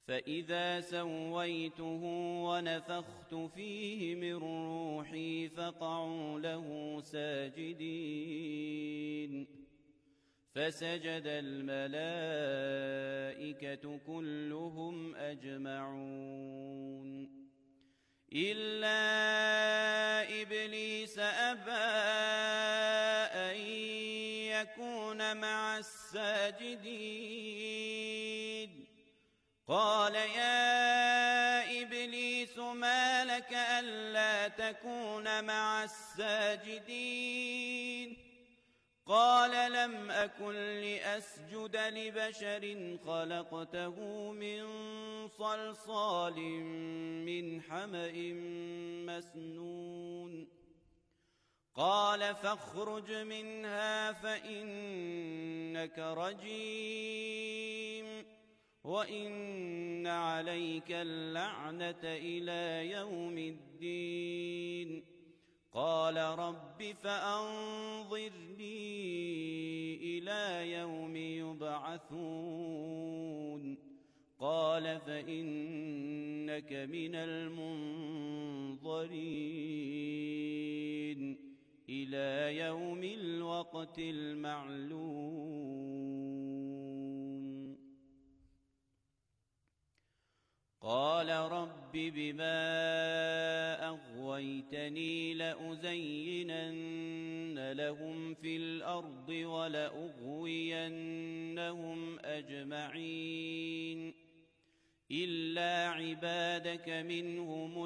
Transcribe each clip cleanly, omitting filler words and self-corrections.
فإذا سويته ونفخت فيه من روحي فقعوا له ساجدين فسجد الملائكة كلهم أجمعون إلا إبليس أبى أن يكون مع الساجدين قال يا إبليس ما لك ألا تكون مع الساجدين قال لم أكن لأسجد لبشر خلقته من صلصال من حمأ مسنون قال فاخرج منها فإنك رجيم وإن عليك اللعنة إلى يوم الدين قال رب فأنظرني إلى يوم يبعثون قال فإنك من المنظرين إلى يوم الوقت المعلوم قال رب بما أغويتني لأزينن لهم في الأرض ولأغوينهم أجمعين إلا عبادك منهم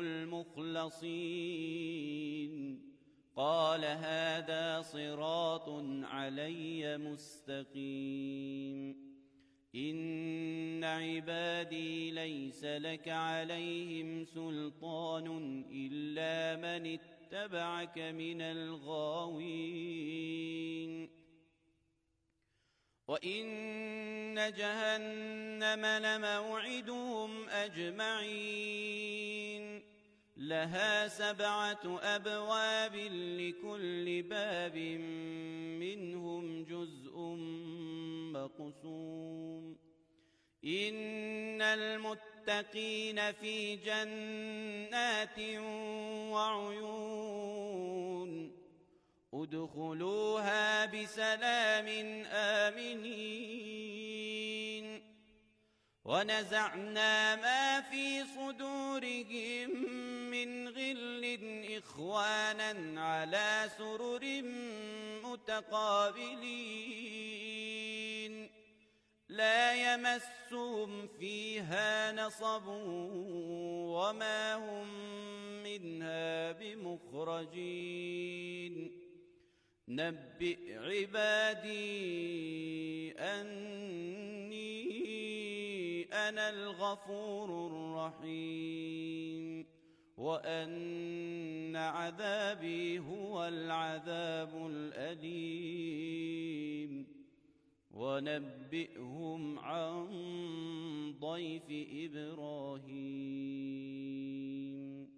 المخلصين قال هذا صراط علي مستقيم إن عبادي ليس لك عليهم سلطان إلا من اتبعك من الغاوين وإن جهنم لموعدهم أجمعين لها 7 أبواب لكل باب منهم جزء مقسوم إن المتقين في جنات وعيون ادخلوها بسلام آمنين ونزعنا ما في صدورهم من غل إخوانا على سرر متقابلين لا يمسهم فيها نصب وما هم منها بمخرجين نبئ عبادي أني أنا الغفور الرحيم وأن عذابي هو العذاب الأليم ونبئهم عن ضيف إبراهيم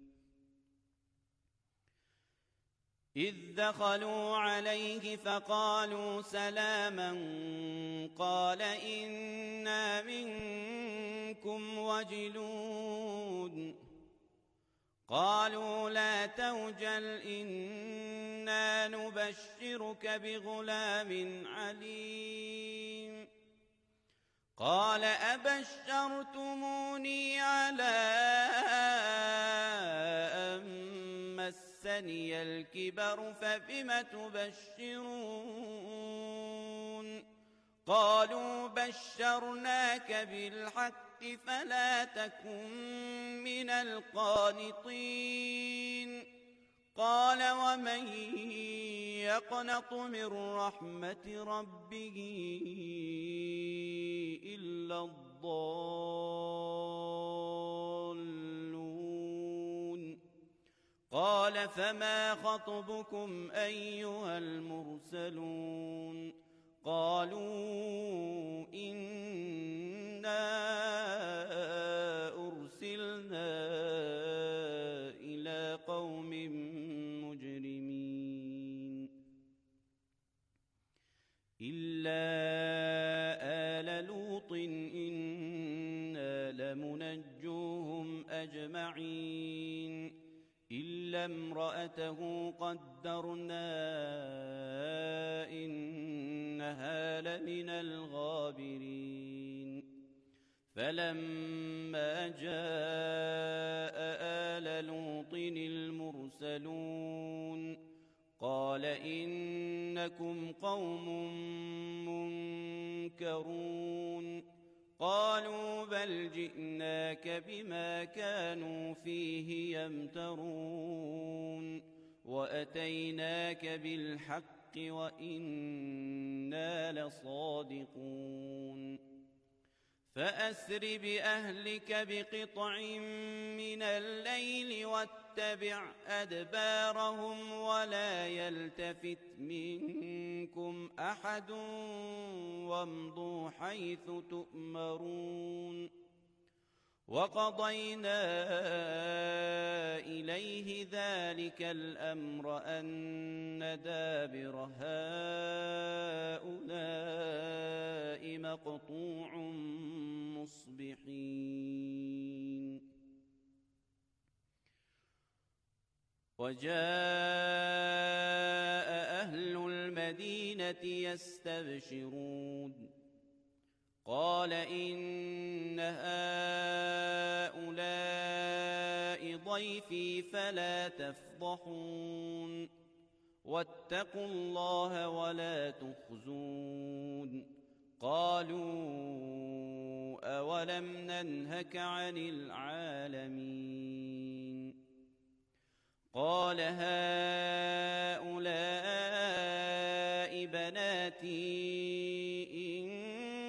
إذ دخلوا عليه فقالوا سلاما قال إنا منكم وجلون قالوا لا توجل إنا نبشرك بغلام عليم قال أبشرتموني على أن مسني الكبر فبم تبشرون قالوا بشرناك بالحق فلا تكن من القانطين قال ومن يقنط من رحمة ربه إلا الضالون قال فما خطبكم أيها المرسلون قالوا إنا أرسلنا إلى قوم مجرمين إلا آل لوط إنا أجمعين إلا امرأته قدرنا إنها لمن الغابرين فلما جاء آل لوط المرسلون قال إنكم قوم منكرون قالوا بل جئناك بما كانوا فيه يمترون وأتيناك بالحق وإنا لصادقون فأسر بأهلك بقطع من الليل واتبع أدبارهم ولا يلتفت منكم أحد وامضوا حيث تؤمرون وقضينا إليه ذلك الأمر أن دابر هؤلاء مقطوع مصبحين وجاء أهل المدينة يستبشرون قال إن هؤلاء ضيفي فلا تفضحون واتقوا الله ولا تخزون قالوا أولم ننهك عن العالمين قال هؤلاء بناتي إن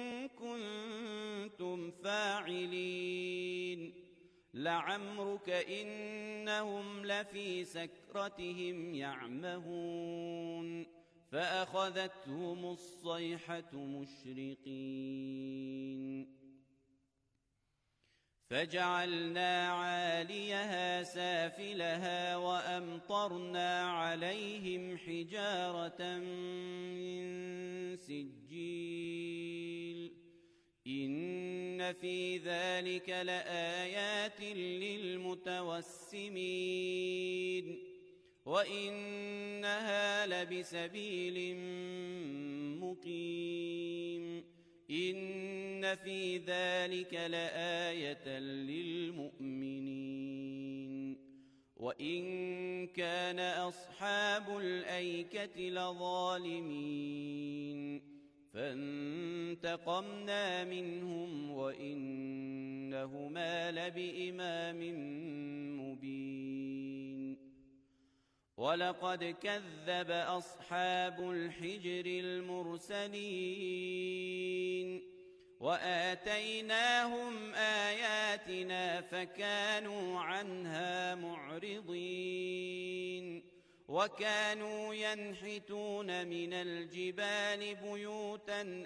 كنتم فاعلين لعمرك إنهم لفي سكرتهم يعمهون فأخذتهم الصيحة مشرقين فجعلنا عاليها سافلها وأمطرنا عليهم حجارة من سجيل إن في ذلك لآيات للمتوسمين وإنها لبسبيل مقيم إن في ذلك لآية للمؤمنين وإن كان أصحاب الأيكة لظالمين فانتقمنا منهم وإنهما لبإمام مبين ولقد كذب أصحاب الحجر المرسلين وآتيناهم آياتنا فكانوا عنها معرضين وكانوا ينحتون من الجبال بيوتا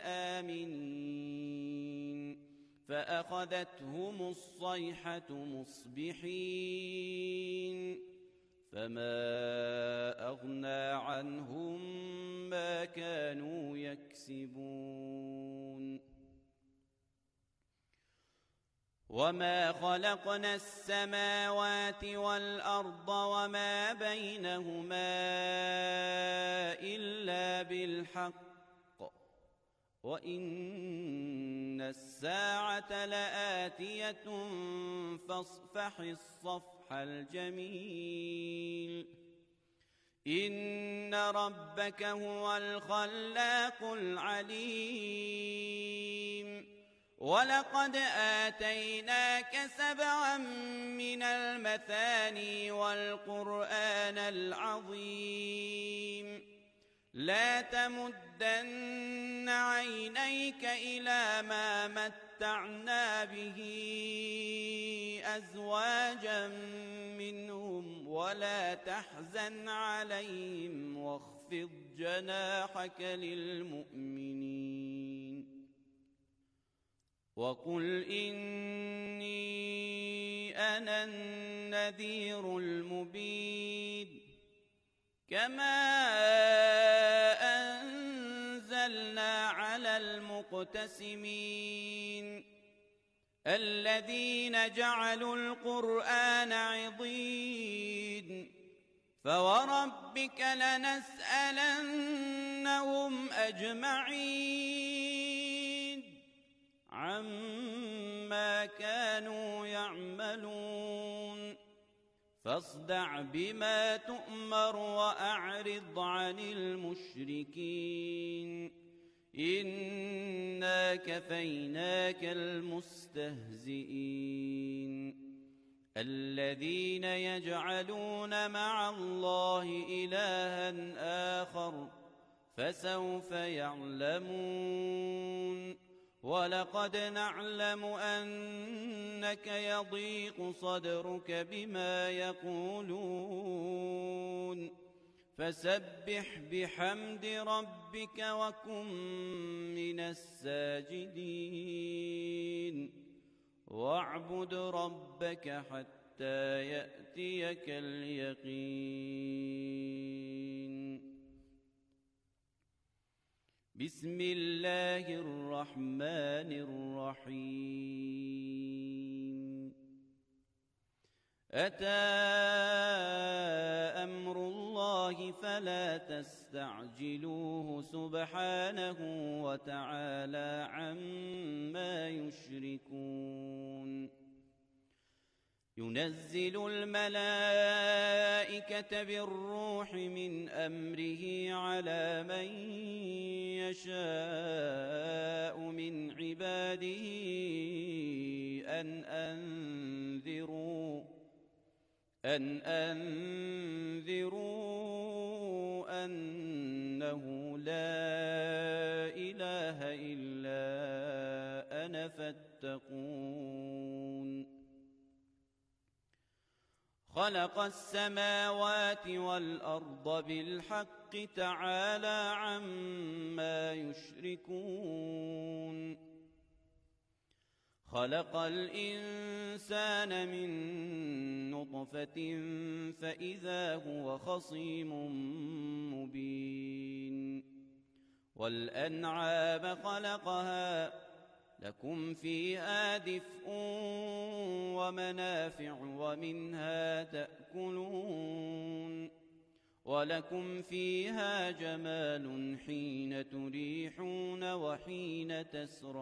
آمنين فأخذتهم الصيحة مصبحين فما أغنى عنهم ما كانوا يكسبون وما خلقنا السماوات والأرض وما بينهما إلا بالحق وإن الساعة لآتية فاصفح الصفح الجميل إن ربك هو الخلاق العليم ولقد آتيناك 7 من المثاني والقرآن العظيم لا تمدن عينيك إلى ما متعنا به أزواجا منهم ولا تحزن عليهم واخفض جناحك للمؤمنين وقل إني أنا النذير المبين كما أنزلنا على المقتسمين الذين جعلوا القرآن عضين فوربك لنسألنهم أجمعين عما كانوا يعملون فاصدع بما تؤمر وأعرض عن المشركين إنا كفيناك المستهزئين الذين يجعلون مع الله إلها آخر فسوف يعلمون ولقد نعلم أنك يضيق صدرك بما يقولون فسبح بحمد ربك وكن من الساجدين واعبد ربك حتى يأتيك اليقين بسم الله الرحمن الرحيم أتى أمر الله فلا تستعجلوه سبحانه وتعالى عما يشركون ينزل الملائكة بالروح من أمره على من يشاء من عباده أن أنذروا أنه لا إله إلا أنا فاتقون خلق السماوات والأرض بالحق تعالى عما يشركون خلق الإنسان من نطفة فإذا هو خصيم مبين والأنعام خلقها لكم فيها دفء ومنافع ومنها تأكلون ولكم فيها جمال حين تريحون وحين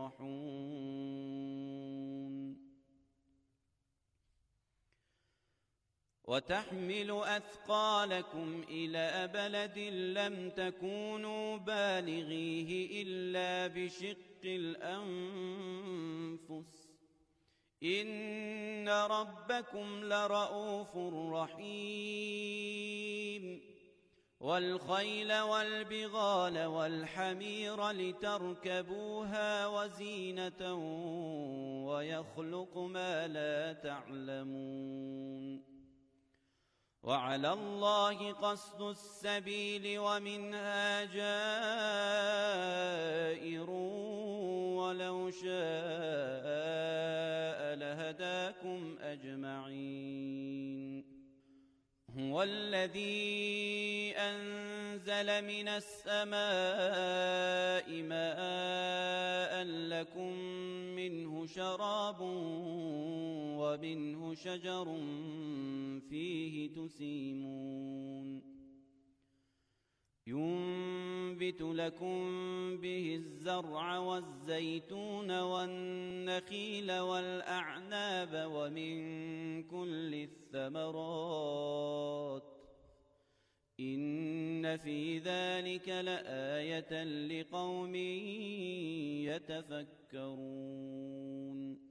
تسرحون وتحمل أثقالكم إلى بلد لم تكونوا بالغيه إلا بشق الأنفس إن ربكم لرؤوف رحيم والخيل والبغال والحمير لتركبوها وزينة ويخلق ما لا تعلمون وعلى الله قصد السبيل ومنها جائر ولو شاء لهداكم أجمعين هو الذي أنزل من السماء ماء لكم منه شراب ومنه شجر فيه تسيمون ينبت لكم به الزرع والزيتون والنخيل والأعناب ومن كل الثمرات إن في ذلك لآية لقوم يتفكرون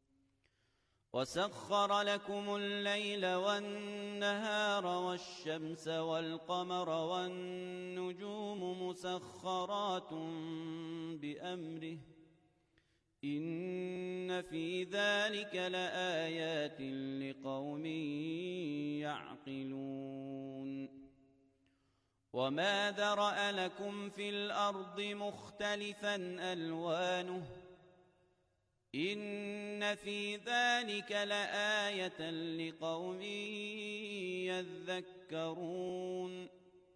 وسخر لكم الليل والنهار والشمس والقمر والنجوم مسخرات بأمره إن في ذلك لآيات لقوم يعقلون وما ذرأ لكم في الأرض مختلفا ألوانه إن في ذلك لآية لقوم يذكرون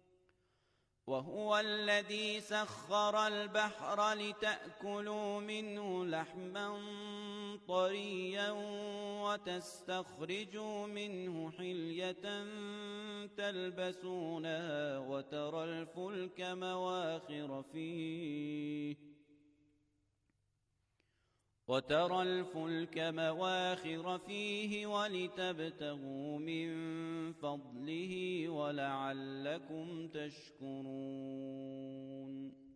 وهو الذي سخر البحر لتأكلوا منه لحما طريا وتستخرجوا منه حلية تلبسونها وترى الفلك مواخر فيه ولتبتغوا من فضله ولعلكم تشكرون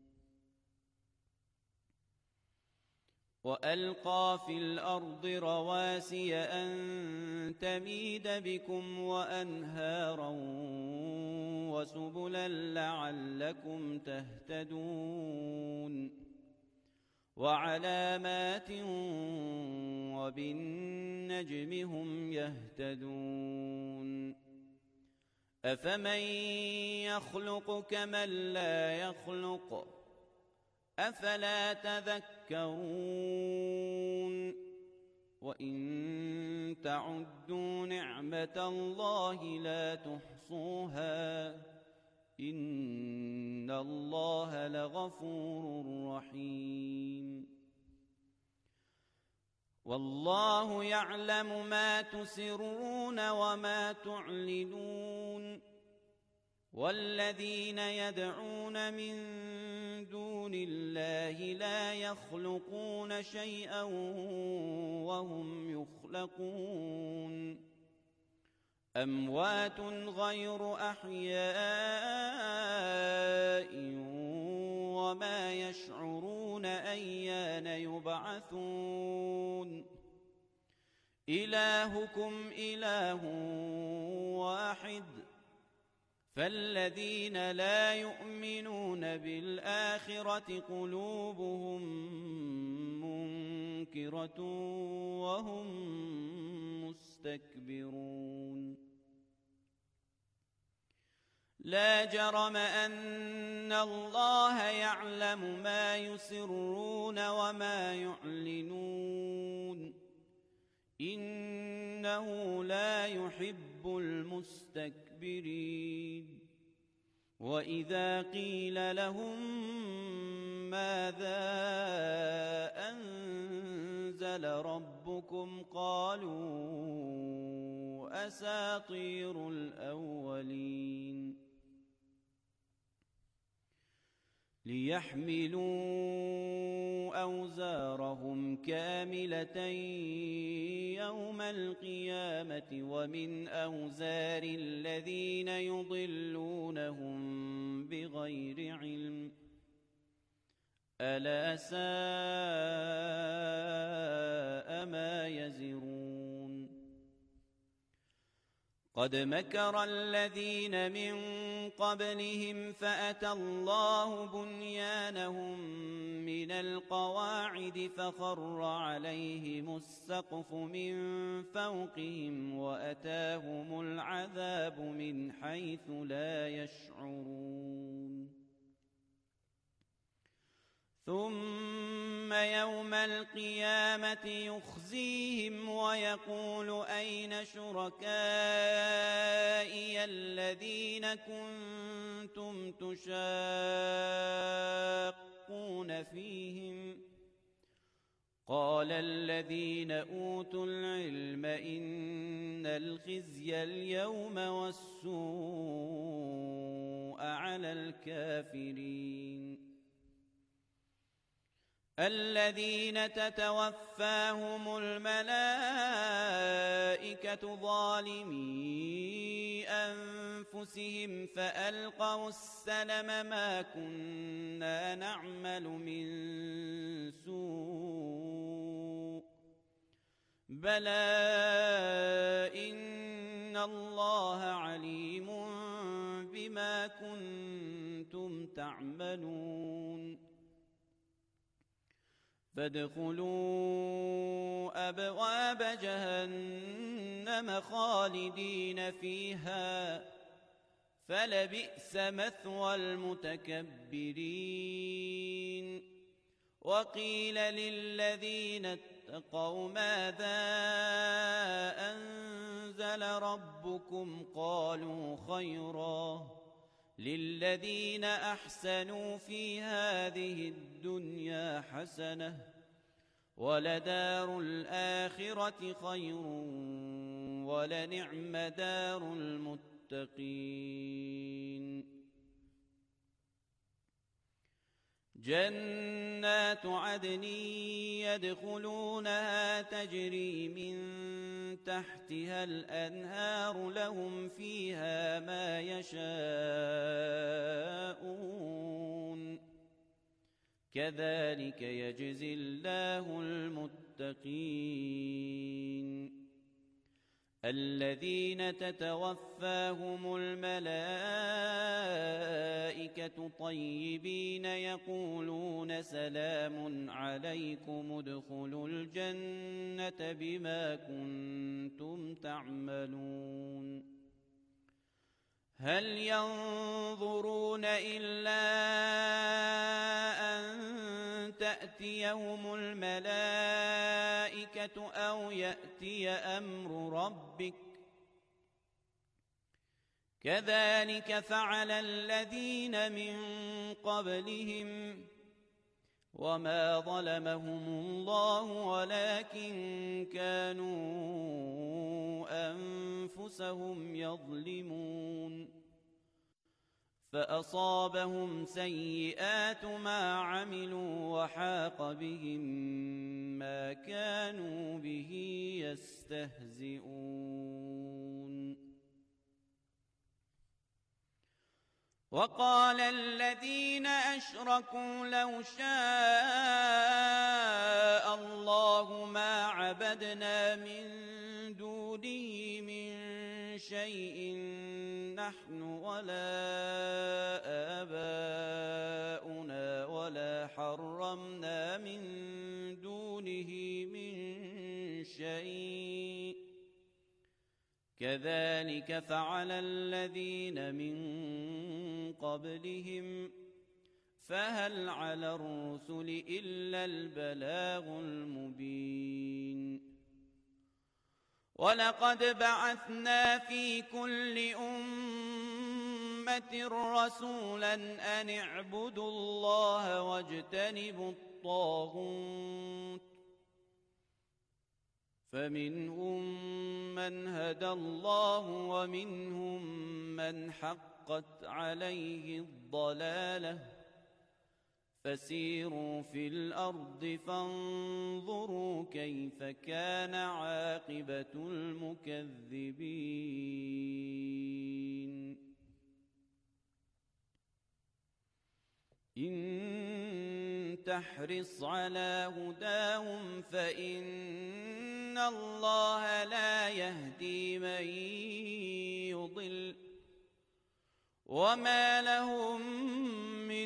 وألقى في الأرض رواسي أن تميد بكم وأنهارا وسبلا لعلكم تهتدون وعلامات وبالنجم هم يهتدون أفمن يخلق كمن لا يخلق أفلا تذكرون وإن تعدوا نعمة الله لا تحصوها إن الله لغفور رحيم والله يعلم ما تسرون وما تعلنون والذين يدعون من دون الله لا يخلقون شيئا وهم يخلقون أموات غير أحياء وما يشعرون أيان يبعثون إلهكم إله واحد فالذين لا يؤمنون بالآخرة قلوبهم منكرة وهم مستكبرون لا جرم أن الله يعلم ما يسرون وما يعلنون إنه لا يحب المستكبرين وإذا قيل لهم ماذا أنزل ربكم قالوا أساطير الأولين ليحملوا أوزارهم كاملة يوم القيامة ومن أوزار الذين يضلونهم بغير علم ألا ساء ما يزرون قد مكر الذين من قبلهم فأتى الله بنيانهم من القواعد فخر عليهم السقف من فوقهم وأتاهم العذاب من حيث لا يشعرون ثم يوم القيامة يخزيهم ويقول أين شركائي الذين كنتم تشاقون فيهم قال الذين أوتوا العلم إن الخزي اليوم والسوء على الكافرين الذين تتوفاهم الملائكة ظالمي أنفسهم فألقوا السلم ما كنا نعمل من سوء بلى إن الله عليم بما كنتم تعملون فادخلوا أبواب جهنم خالدين فيها فلبئس مثوى المتكبرين وقيل للذين اتقوا ماذا أنزل ربكم قالوا خيرا للذين أحسنوا في هذه الدنيا حسنة ولدار الآخرة خير ولنعم دار المتقين جنات عدن يدخلونها تجري من تحتها الأنهار لهم فيها ما يشاءون كذلك يجزي الله المتقين الذين تتوفاهم الملائكة طيبين يقولون سلام عليكم ادخلوا الجنة بما كنتم تعملون هل ينظرون إلا أن تأتيهم الملائكة أو يأتي أمر ربك كذلك فعل الذين من قبلهم وما ظلمهم الله ولكن كانوا أنفسهم يظلمون فأصابهم سيئات ما عملوا وحاق بهم ما كانوا به يستهزئون وقال الذين أشركوا لو شاء الله ما عبدنا من دونه من شيء نحن ولا آباؤنا ولا حرمنا من دونه من شيء كذلك فعل الذين من قبلهم فهل على الرسل إلا البلاغ المبين ولقد بعثنا في كل أمة رسولا أن اعبدوا الله واجتنبوا الطاغوت فمنهم من هدى الله ومنهم من حقت عليه الضلالة فسيروا في الأرض فانظروا كيف كان عاقبة المكذبين إن تحرص على هداهم فإن الله لا يهدي من يضل وما لهم من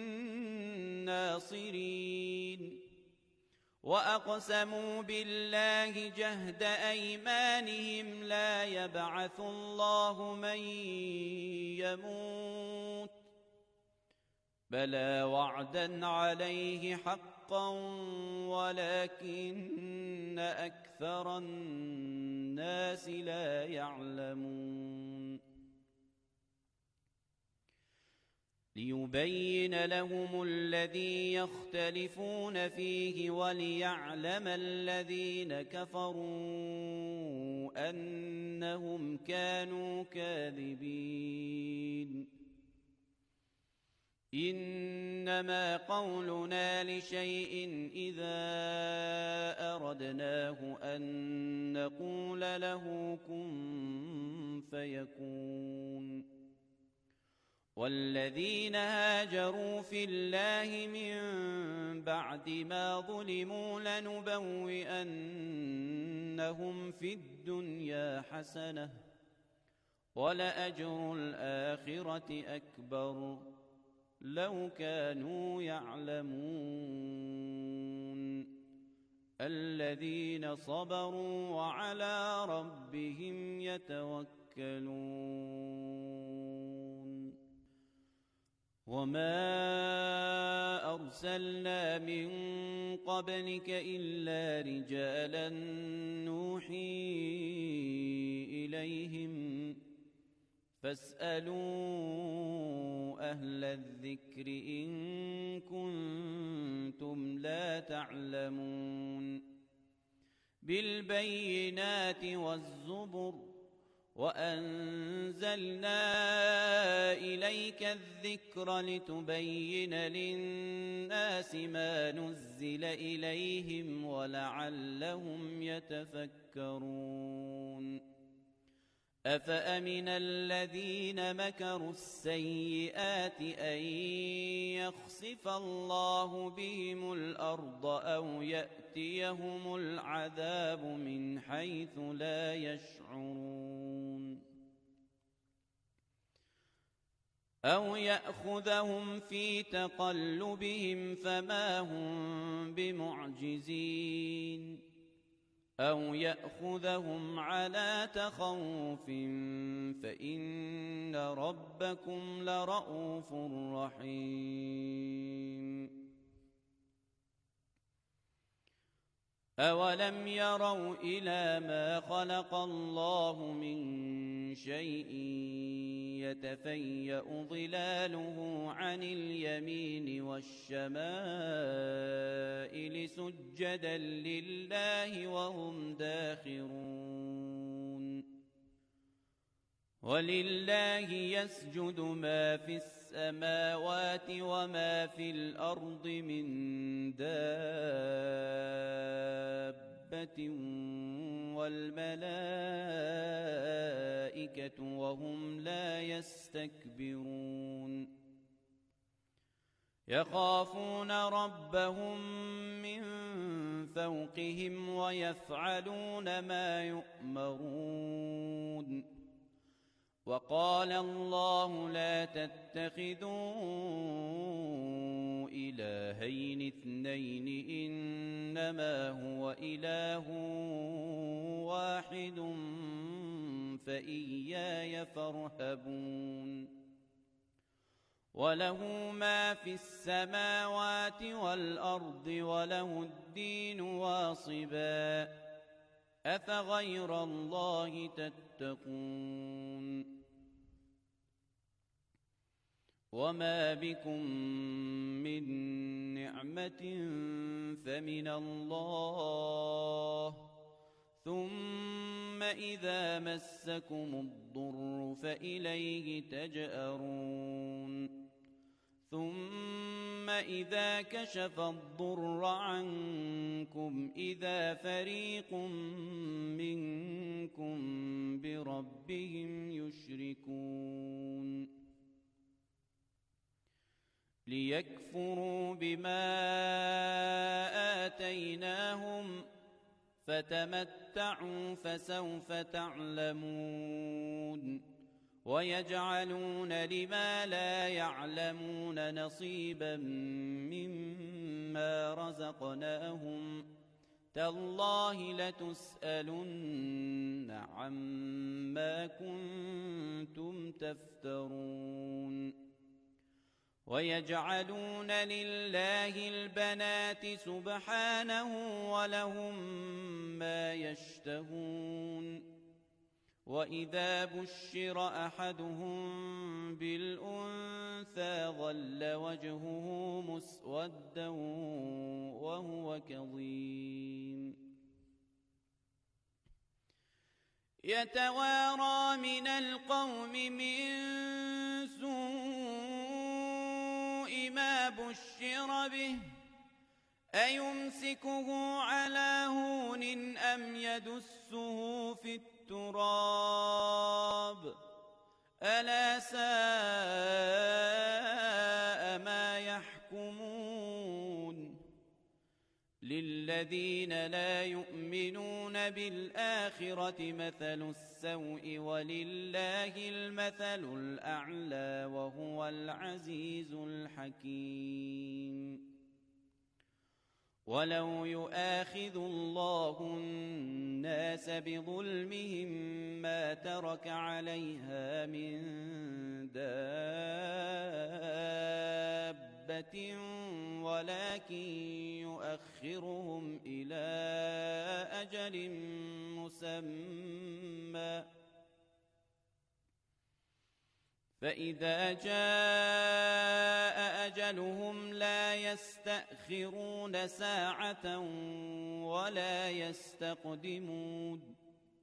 ناصرين وأقسموا بالله جهد أيمانهم لا يبعث الله من يموت بلى وعدا عليه حقا ولكن أكثر الناس لا يعلمون ليبين لهم الذي يختلفون فيه وليعلم الذين كفروا أنهم كانوا كاذبين إنما قولنا لشيء إذا أردناه أن نقول له كن فيكون والذين هاجروا في الله من بعد ما ظلموا لنبوئنهم في الدنيا حسنة ولأجر الآخرة أكبر لو كانوا يعلمون الذين صبروا وعلى ربهم يتوكلون وما أرسلنا من قبلك إلا رجالا نوحي إليهم فاسألوا أهل الذكر إن كنتم لا تعلمون بالبينات والزبر وأنزلنا إليك الذكر لتبين للناس ما نزل إليهم ولعلهم يتفكرون أفأمن الذين مكروا السيئات أن يخسف الله بهم الأرض أو يأتيهم العذاب من حيث لا يشعرون أو يأخذهم في تقلبهم فما هم بمعجزين أو يأخذهم على تخوف فإن ربكم لرءوف رحيم أولم يروا إلى ما خلق الله من شيء يتفيأ ظلاله عن اليمين والشمائل سجدا لله وهم داخرون ولله يسجد ما في السماوات وما في الأرض من دابة والملائكة وهم لا يستكبرون يخافون ربهم من فوقهم ويفعلون ما يؤمرون وقال الله لا تتخذوا إلهين اثنين إنما هو إله واحد فإياي فارهبون وله ما في السماوات والأرض وله الدين واصبا أفغير الله تتقون وما بكم من نعمة فمن الله ثم إذا مسكم الضر فإليه تجأرون ثم إذا كشف الضر عنكم إذا فريق منكم بربهم يشركون ليكفروا بما آتيناهم فتمتعوا فسوف تعلمون ويجعلون لما لا يعلمون نصيبا مما رزقناهم تالله لتسألن عما كنتم تفترون ويجعلون لله البنات سبحانه ولهم ما يشتهون وإذا بشر أحدهم بالأنثى ظل وجهه مسودا وهو كظيم يتوارى من القوم من سوء ما بشر به أيمسكه على هون أم يدسه في التراب ألا ساء ما يحكمون للذين لا يؤمنون بالآخرة مثل السوء ولله المثل الأعلى وهو العزيز الحكيم ولو يؤاخذ الله الناس بظلمهم ما ترك عليها من دابة ولكن يؤخرهم إلى أجل مسمى فإذا جاء أجلهم لا يستأخرون ساعة ولا يستقدمون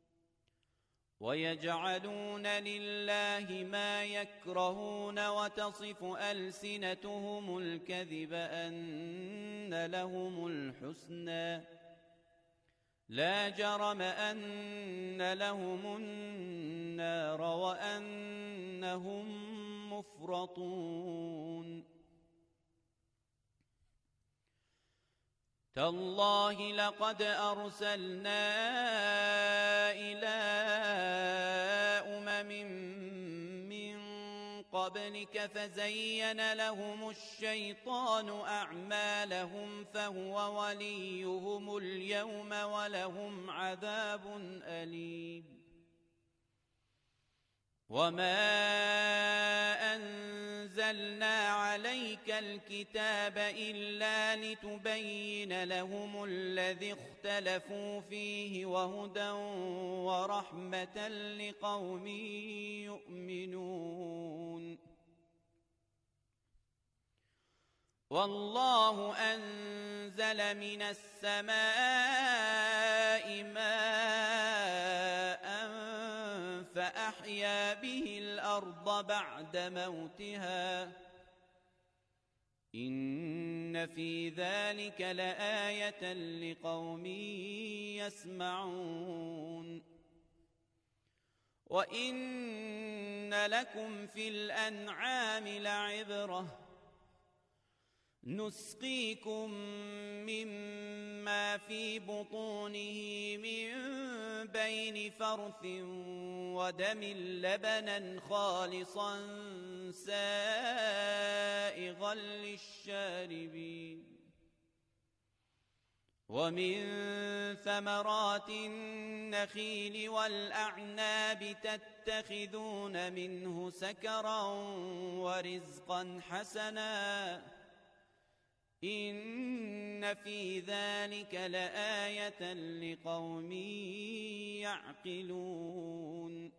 ويجعلون لله ما يكرهون وتصف ألسنتهم الكذب أن لهم الحسنى لا جرم أن لهم النار وأنهم مفرطون تالله لقد أرسلنا إلى من قبلك فزين لهم الشيطان أعمالهم فهو وليهم اليوم ولهم عذاب أليم وما أنزلنا عليك الكتاب إلا لتبين لهم الذي اختلفوا فيه وهدى ورحمة لقوم يؤمنون والله أنزل من السماء ماء فأحيا به الأرض بعد موتها إن في ذلك لآية لقوم يسمعون وإن لكم في الأنعام لعبرة نسقيكم مما في بطونه من بين فرث ودم لبنا خالصا سائغا للشاربين ومن ثمرات النخيل والأعناب تتخذون منه سكرا ورزقا حسنا إن في ذلك لآية لقوم يعقلون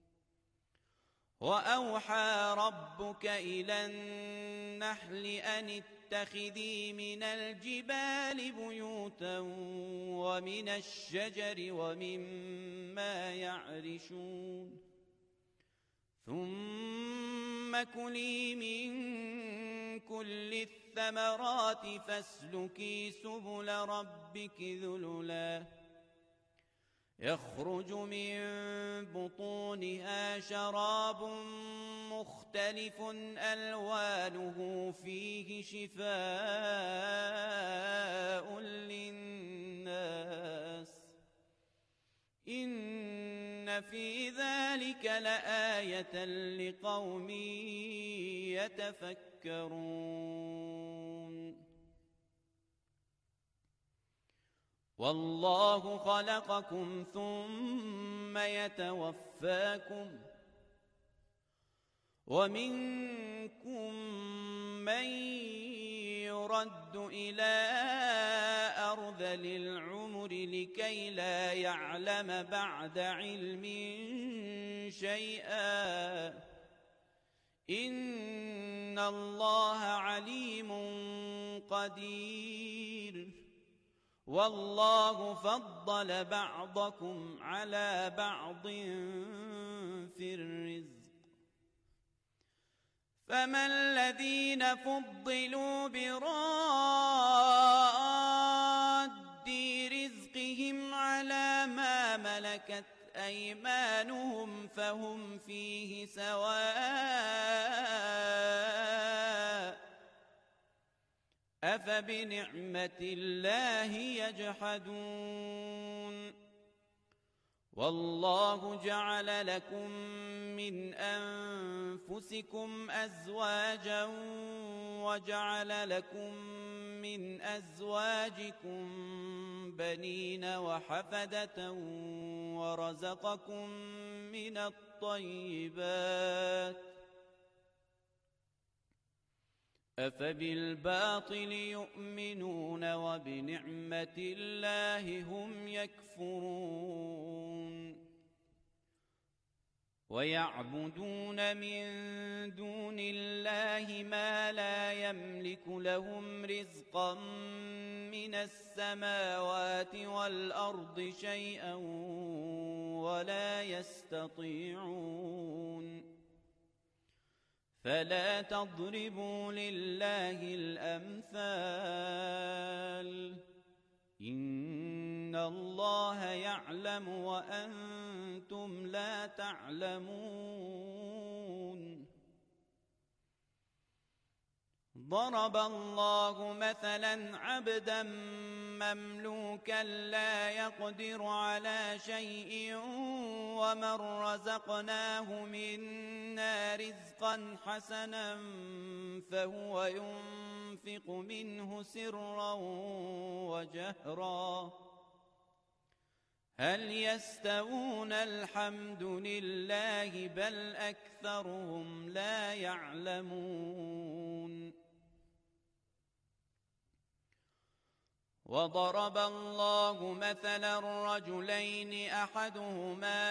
وأوحى ربك إلى النحل أن اتخذي من الجبال بيوتا ومن الشجر ومما يعرشون ثم كلي من كل الثمرات فاسلكي سبل ربك ذللا يخرج من بطونها شراب مختلف ألوانه فيه شفاء للناس إن في ذلك لآية لقوم يتفكرون والله خلقكم ثم يتوفاكم ومنكم من يرد إلى أرذل العمر لكي لا يعلم بعد علم شيئا إن الله عليم قدير والله فضل بعضكم على بعض في الرزق فما الذين فضلوا براد رزقهم على ما ملكت أيمانهم فهم فيه سواء أفبنعمة الله يجحدون والله جعل لكم من أنفسكم أزواجا وجعل لكم من أزواجكم بنين وحفدة ورزقكم من الطيبات أفبالباطل يؤمنون وبنعمة الله هم يكفرون ويعبدون من دون الله ما لا يملك لهم رزقا من السماوات والأرض شيئا ولا يستطيعون فلا تضربوا لله الأمثال إن الله يعلم وأنتم لا تعلمون ضرب الله مثلا عبدا مملوكا لا يقدر على شيء ومن رزقناه منا رزقا حسنا فهو ينفق منه سرا وجهرا هل يستوون الحمد لله بل أكثرهم لا يعلمون وضرب الله مثلا رجلين أحدهما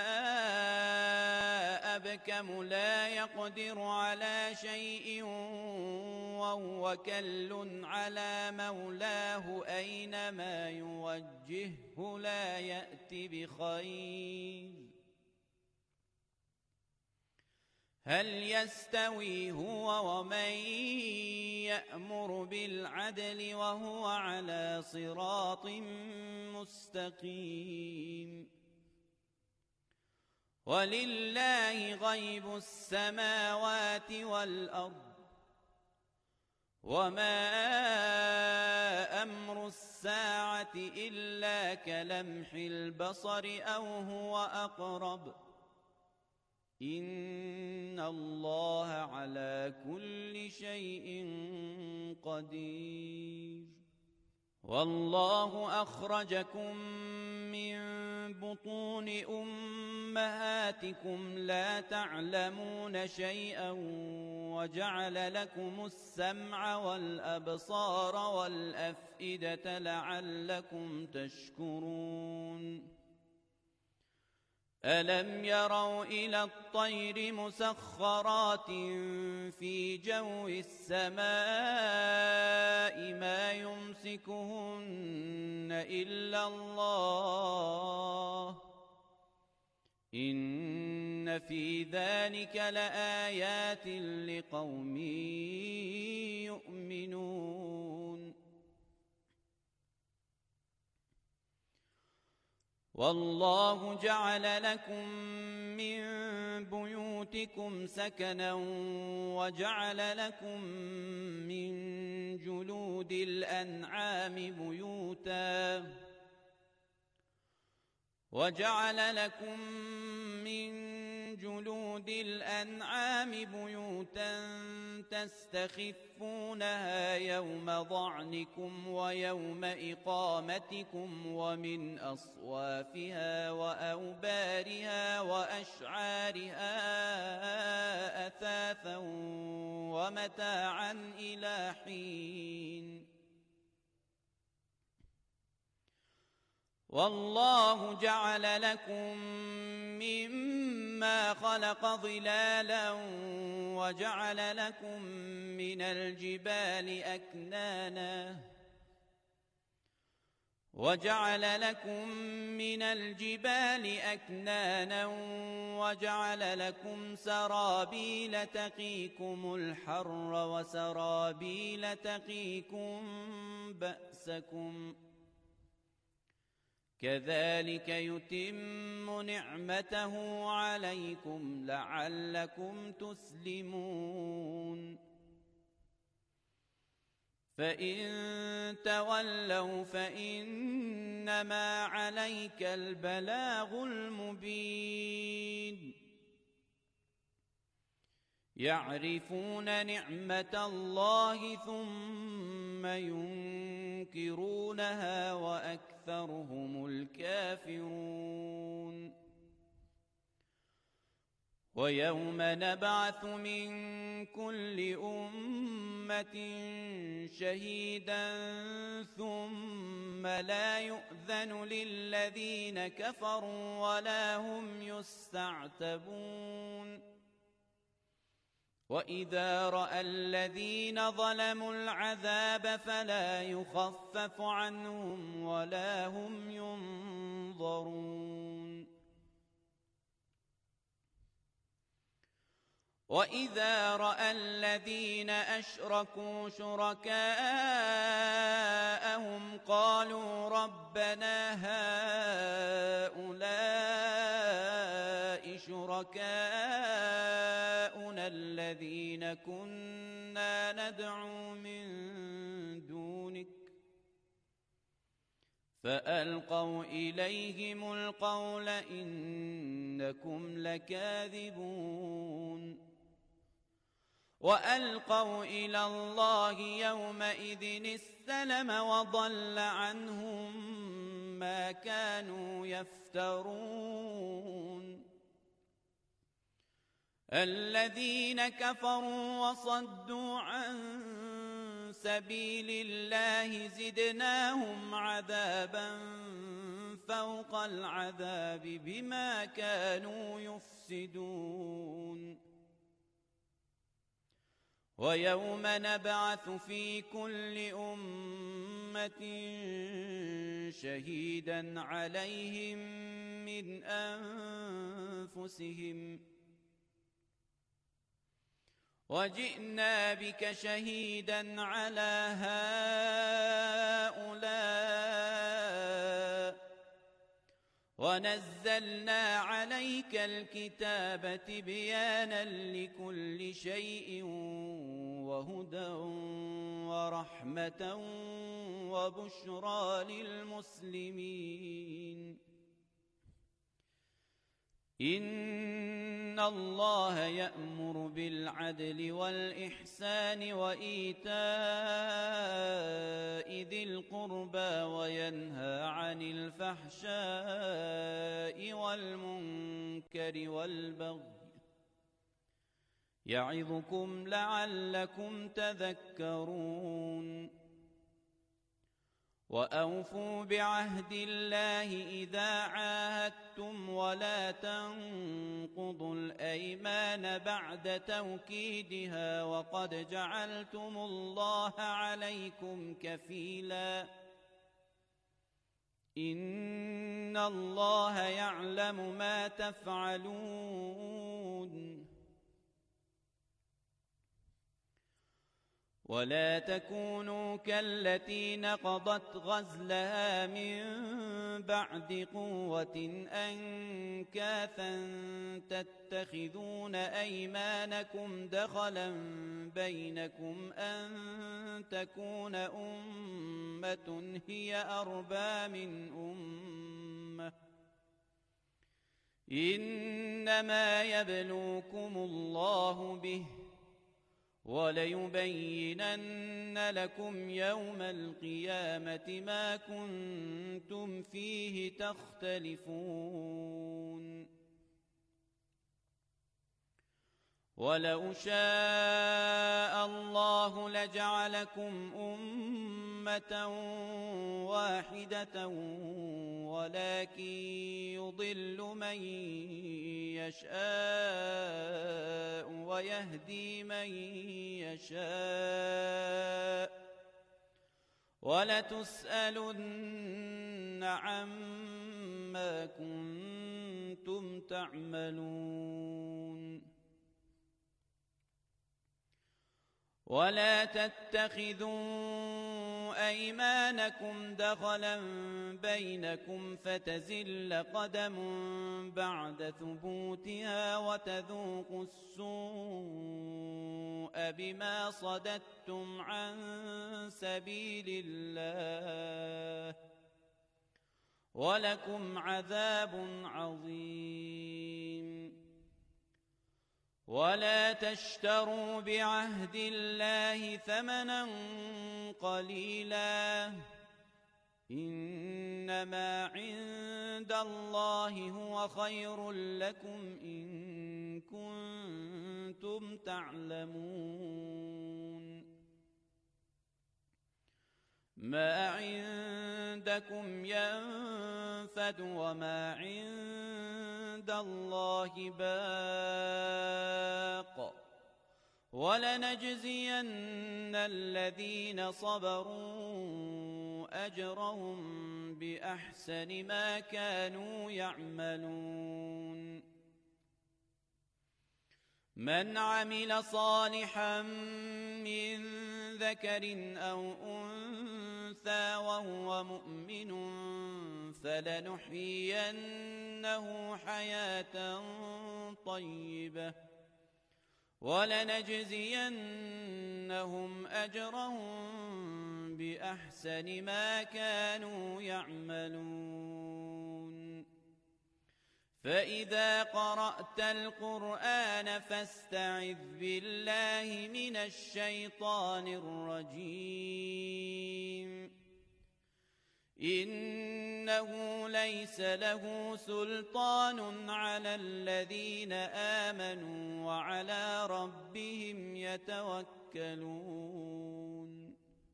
أبكم لا يقدر على شيء وهو كل على مولاه أينما يوجهه لا يأتي بخير هل يستوي هو ومن يأمر بالعدل وهو على صراط مستقيم ولله غيب السماوات والأرض وما أمر الساعة إلا كلمح البصر أو هو أقرب إن الله على كل شيء قدير والله أخرجكم من بطون أمهاتكم لا تعلمون شيئا وجعل لكم السمع والأبصار والأفئدة لعلكم تشكرون ألم يروا إلى الطير مسخرات في جو السماء ما يمسكهن إلا الله إن في ذلك لآيات لقوم يؤمنون والله جعل لكم من بيوتكم سكنا وجعل لكم من جلود الأنعام بيوتا تستخفونها يوم ظعنكم ويوم إقامتكم ومن أصوافها وأوبارها وأشعارها أثاثا ومتاعا إلى حين والله جعل لكم مما خلق ظلالا وجعل لكم من الجبال أكنانا وجعل لكم سرابيل تقيكم الحر وسرابيل تقيكم بأسكم كذلك يتم نعمته عليكم لعلكم تسلمون فإن تولوا فإنما عليك البلاغ المبين يعرفون نعمة الله ثم ينكرونها وأكثرهم الكافرون ويوم نبعث من كل أمة أمة شهيدا ثم لا يؤذن للذين كفروا ولا هم يستعتبون وإذا رأى الذين ظلموا العذاب فلا يخفف عنهم ولا هم ينظرون وإذا رأى الذين أشركوا شركاءهم قالوا ربنا هؤلاء شركاؤنا الذين كنا ندعو من دونك فألقوا إليهم القول إنكم لكاذبون وألقوا إلى الله يومئذ السلم وضل عنهم ما كانوا يفترون الذين كفروا وصدوا عن سبيل الله زدناهم عذابا فوق العذاب بما كانوا يفسدون ويوم نبعث في كل أمة شهيدا عليهم من أنفسهم وجئنا بك شهيدا على هؤلاء ونزلنا عليك الكتاب تبيانا لكل شيء وهدى ورحمة وبشرى للمسلمين إن الله يأمر بالعدل والإحسان وإيتاء ذي القربى وينهى عن الفحشاء والمنكر والبغي يعظكم لعلكم تذكرون وأوفوا بعهد الله إذا عاهدتم ولا تنقضوا الأيمان بعد توكيدها وقد جعلتم الله عليكم كفيلا إن الله يعلم ما تفعلون ولا تكونوا كالتي نقضت غزلها من بعد قوة أنكاثا تتخذون أيمانكم دخلا بينكم أن تكون أمة هي أربى من أمة إنما يبلوكم الله به وليبينن لكم يوم القيامة ما كنتم فيه تختلفون ولو شاء الله لجعلكم أمة واحدة ولكن يضل من يشاء ويهدي من يشاء ولتسألن عما كنتم تعملون ولا تتخذوا أيمانكم دخلا بينكم فتزل قدم بعد ثبوتها وتذوقوا السوء بما صددتم عن سبيل الله ولكم عذاب عظيم ولا تشتروا بعهد الله ثمنا قليلا إنما عند الله هو خير لكم إن كنتم تعلمون ما عندكم ينفد وما عند الله باق ولنجزين الذين صبروا أجرهم بأحسن ما كانوا يعملون من عمل صالحا من ذكر أو أنثى وهو مؤمن فلنحيينه حياة طيبة ولنجزينهم أجرهم بأحسن ما كانوا يعملون فإذا قرأت القرآن فاستعذ بالله من الشيطان الرجيم إنه ليس له سلطان على الذين آمنوا وعلى ربهم يتوكلون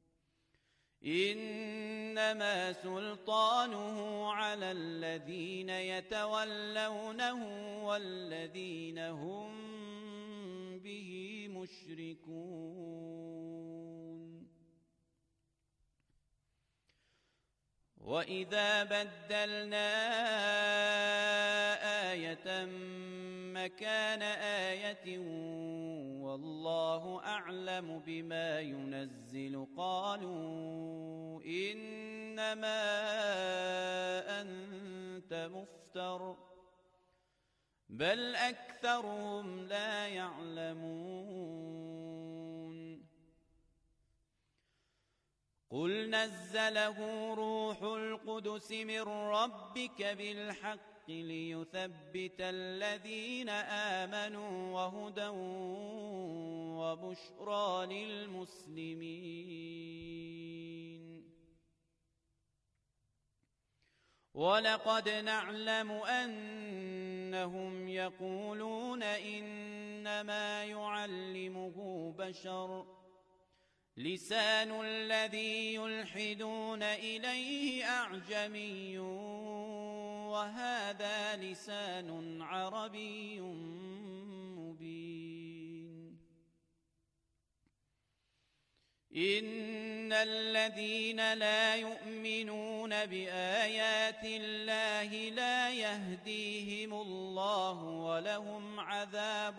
إنما سلطانه على الذين يتولونه والذين هم به مشركون وإذا بدلنا آية مكان آية والله أعلم بما ينزل قالوا إنما أنت مفتر بل أكثرهم لا يعلمون قل نزله روح القدس من ربك بالحق ليثبت الذين آمنوا وهدى وبشرى للمسلمين ولقد نعلم أنهم يقولون إنما يعلمه بشر لسان الذي يلحدون إليه أعجمي وهذا لسان عربي مبين إن الذين لا يؤمنون بآيات الله لا يهديهم الله ولهم عذاب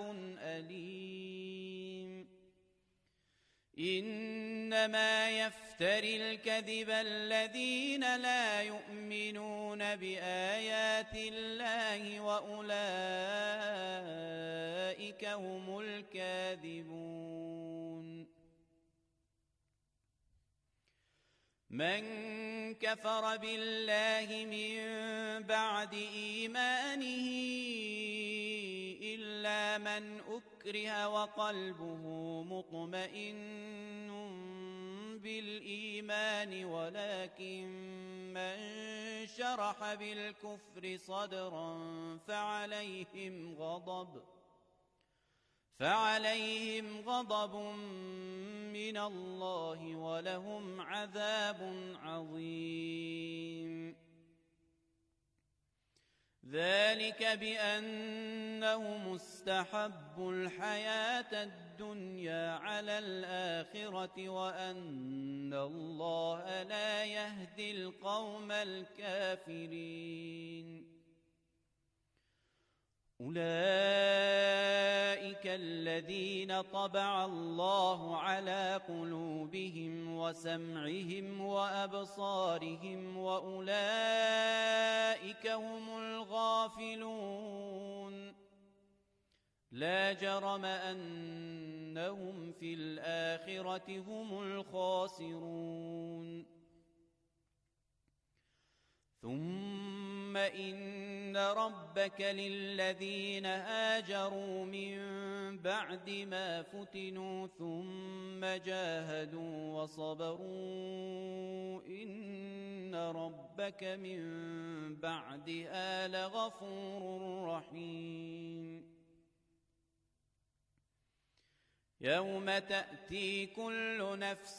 أليم إنما يفتري الكذب الذين لا يؤمنون بآيات الله وأولئك هم الكاذبون من كفر بالله من بعد إيمانه إلا من أكره وقلبه مطمئن بالإيمان ولكن من شرح بالكفر صدرا فعليهم غضب من الله ولهم عذاب عظيم ذلك بأنهم استحبوا الحياة الدنيا على الآخرة وأن الله لا يهدي القوم الكافرين أولئك الذين طبع الله على قلوبهم وسمعهم وأبصارهم وأولئك هم الغافلون لا جرم أنهم في الآخرة هم الخاسرون ثم إن ربك للذين هاجروا من بعد ما فتنوا ثم جاهدوا وصبروا إن ربك من بعدها لغفور رحيم يوم تأتي كل نفس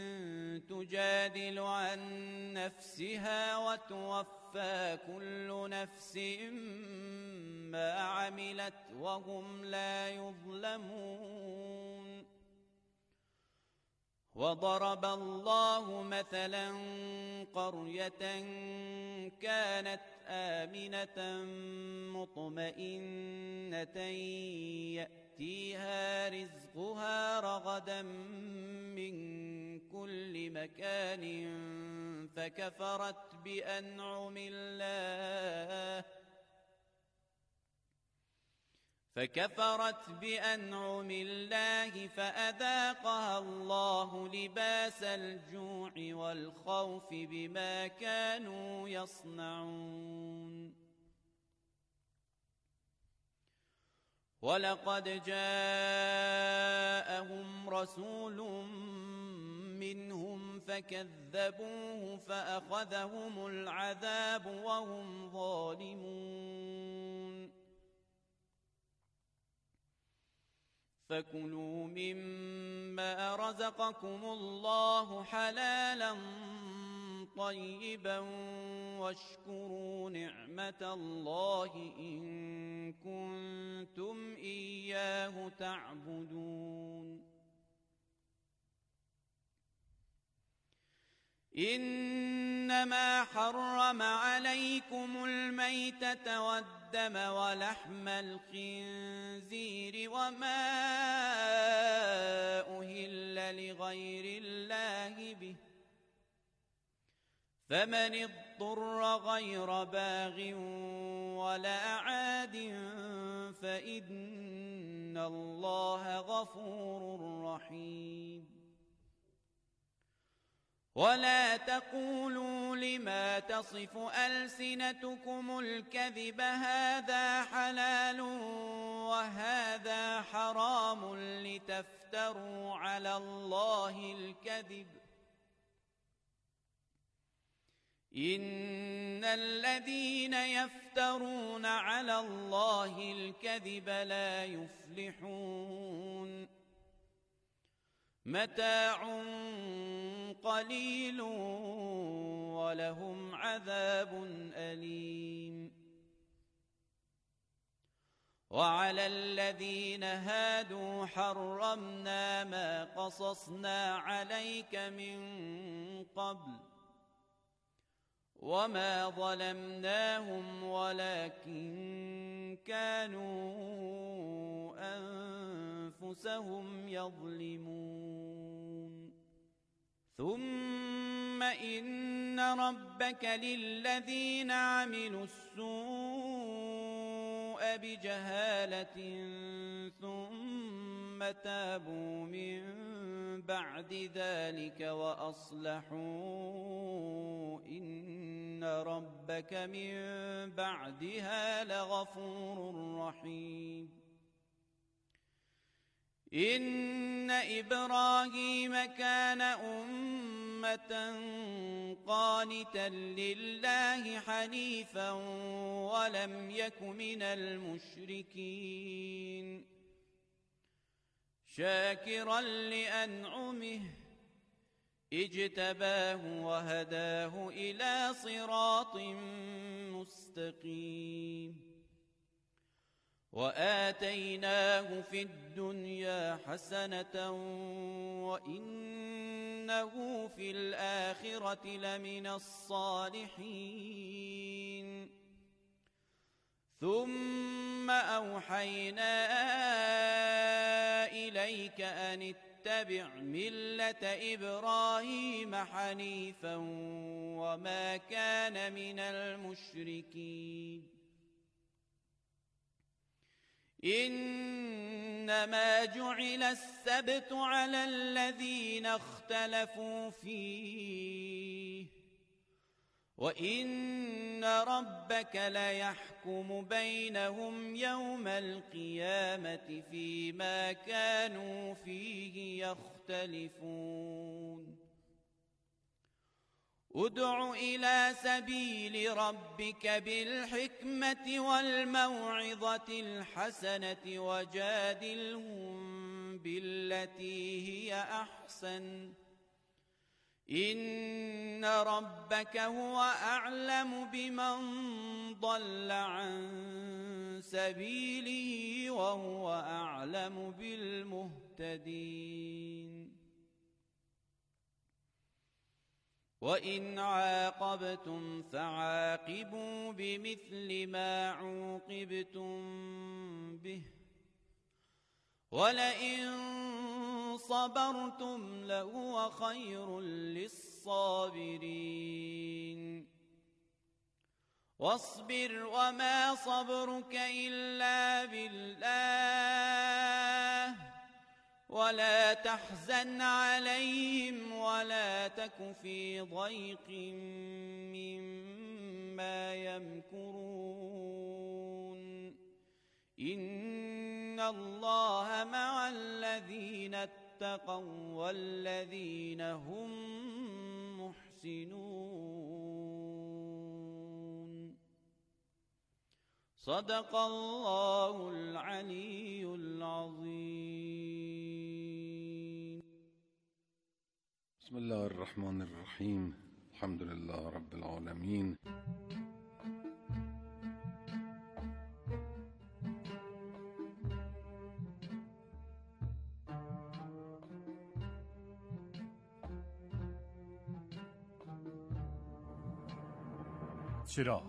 تجادل عن نفسها وتوفى كل نفس ما عملت وهم لا يظلمون. وضرب الله مثلا قرية كانت آمنة مطمئنة يأتيها رزقها رغدا من كل مكان فكفرت بأنعم الله فأذاقها الله لباس الجوع والخوف بما كانوا يصنعون. ولقد جاءهم رسول منهم فكذبوه فأخذهم العذاب وهم ظالمون. فكلوا مما رزقكم الله حلالا طيبا واشكروا نعمة الله إن كنتم إياه تعبدون. إنما حرم عليكم الميتة والدم ولحم الخنزير وما أهل لغير الله به فمن اضطر غير باغ ولا عاد فإن الله غفور رحيم. ولا تقولوا لما تصف ألسنتكم الكذب هذا حلال وهذا حرام لتفتروا على الله الكذب إن الذين يفترون على الله الكذب لا يفلحون. متاع قليل ولهم عذاب أليم. وعلى الذين هادوا حرمنا ما قصصنا عليك من قبل وما ظلمناهم ولكن كانوا أنفسهم يظلمون. ثم إن ربك للذين عملوا السوء بجهالة ثم تابوا من بعد ذلك وأصلحوا إن ربك من بعدها لغفور رحيم. إن إبراهيم كان أمة قانتا لله حنيفا ولم يك من المشركين شاكرا لأنعمه اجتباه وهداه إلى صراط مستقيم. وآتيناه في الدنيا حسنة وإنه في الآخرة لمن الصالحين. ثم أوحينا إليك أن اتبع ملة إبراهيم حنيفا وما كان من المشركين. إنما جعل السبت على الذين اختلفوا فيه وإن ربك ليحكم بينهم يوم القيامة فيما كانوا فيه يختلفون. ادع إلى سبيل ربك بالحكمة والموعظة الحسنة وجادلهم بالتي هي أحسن إن ربك هو أعلم بمن ضل عن سبيله وهو أعلم بالمهتدين وإن عاقبتم فعاقبوا بمثل ما عوقبتم به ولئن صبرتم لهو خير للصابرين واصبر وما صبرك إلا بالله ولا تحزن عليهم ولا تك في ضيق مما يمكرون إن الله مع الذين اتقوا والذين هم محسنون صدق الله العلي العظيم. بسم الله الرحمن الرحيم. الحمد لله رب العالمين. چراغ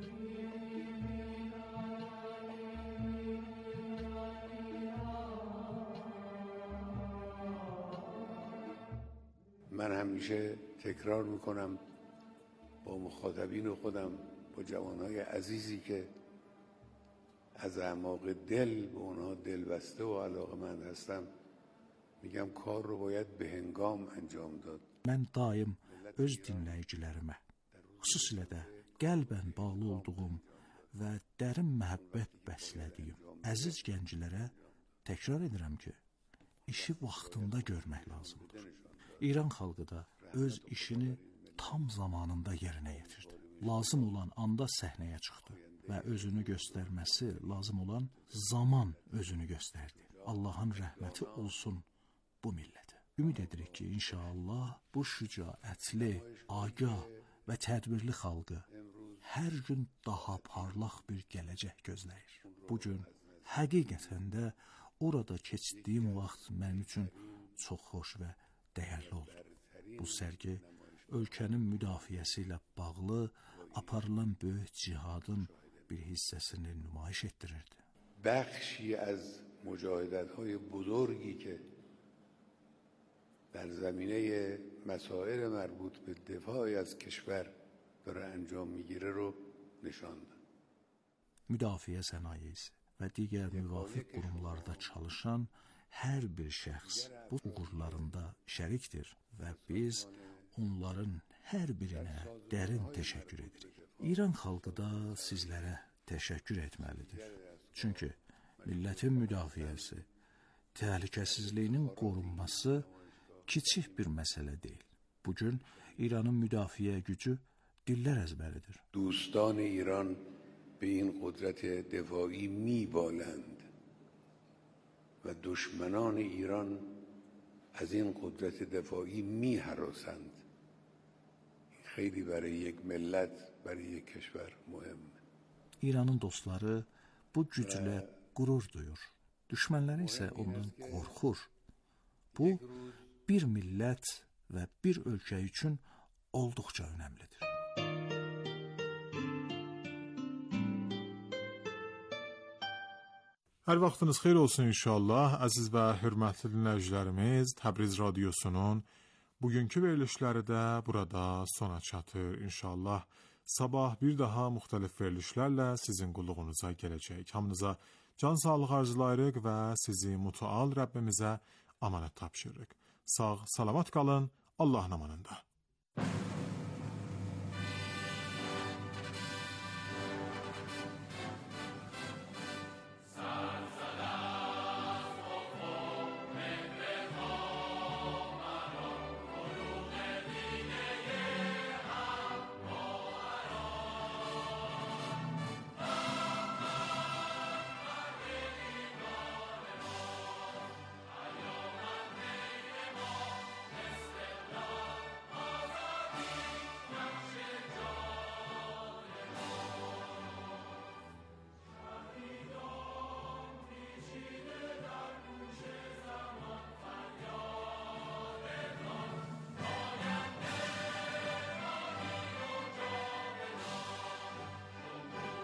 من همیشه تکرار میکنم با مخاطبین خودم، با جوانهای عزیزی که از اعماق دل به اونها دلبسته و علاقه‌مند هستم، میگم کار رو باید به هنگام انجام داد. من daim öz dinləyicilərimə, xüsusilə də qəlbən bağlı olduğum və dərin məhəbbət bəslədiyim əziz gənclərə təkrar edirəm ki, işi vaxtında görmək lazımdır. İran xalqı da öz işini tam zamanında yerinə yetirdi. Lazım olan anda səhnəyə çıxdı və özünü göstərməsi lazım olan zaman özünü göstərdi. Allahın rəhməti olsun bu millətə. Ümid edirik ki, inşallah bu şücaətli, agah və tədbirli xalqı hər gün daha parlaq bir gələcək gözləyir. Bugün həqiqətən də orada keçdiyim vaxt mənim üçün çox xoş və dəyərli oldu. Bu sərgi ölkənin müdafiəsi ilə bağlı aparılan böyük cihadın bir hissəsini nümayiş etdirirdi. بخشی از مجاهدت‌های بزرگی که در زمینه مسائل مربوط به دفاع از کشور داره انجام میگیره رو نشان داد. Müdafiə sənayesi və digər müvafiq qurumlarda çalışan hər bir şəxs bu uğurlarında şərikdir və biz onların hər birinə dərin təşəkkür edirik. İran xalqı da sizlərə təşəkkür etməlidir. Çünki millətin müdafiəsi, təhlükəsizliyinin qorunması kiçik bir məsələ deyil. Bugün İranın müdafiə gücü dillər əzbəridir. دوستان ایران به این قدرت دفاعی میبالند و دشمنان ایران از این قدرت دفاعی میهراسند. خیلی برای یک ملت، برای یک کشور مهمه. İranın dostları bu güclə qürur duyur. Düşmənləri isə ondan qorxur. Bu, bir millət və bir ölkə üçün olduqca önəmlidir. Hər vaxtınız xeyir olsun inşallah. Əziz və hörmətli dinləyicilərimiz, Təbriz Radiosunun bugünkü verilişləri də burada sona çatır inşallah. Sabah bir daha müxtəlif verilişlərlə sizin qulluğunuza gələcək. Hamınıza can sağlığı arzulayırıq və sizi mütəal Rəbbimizə amanət tapşırırıq. Sağ, salamat qalın, Allahın amanında.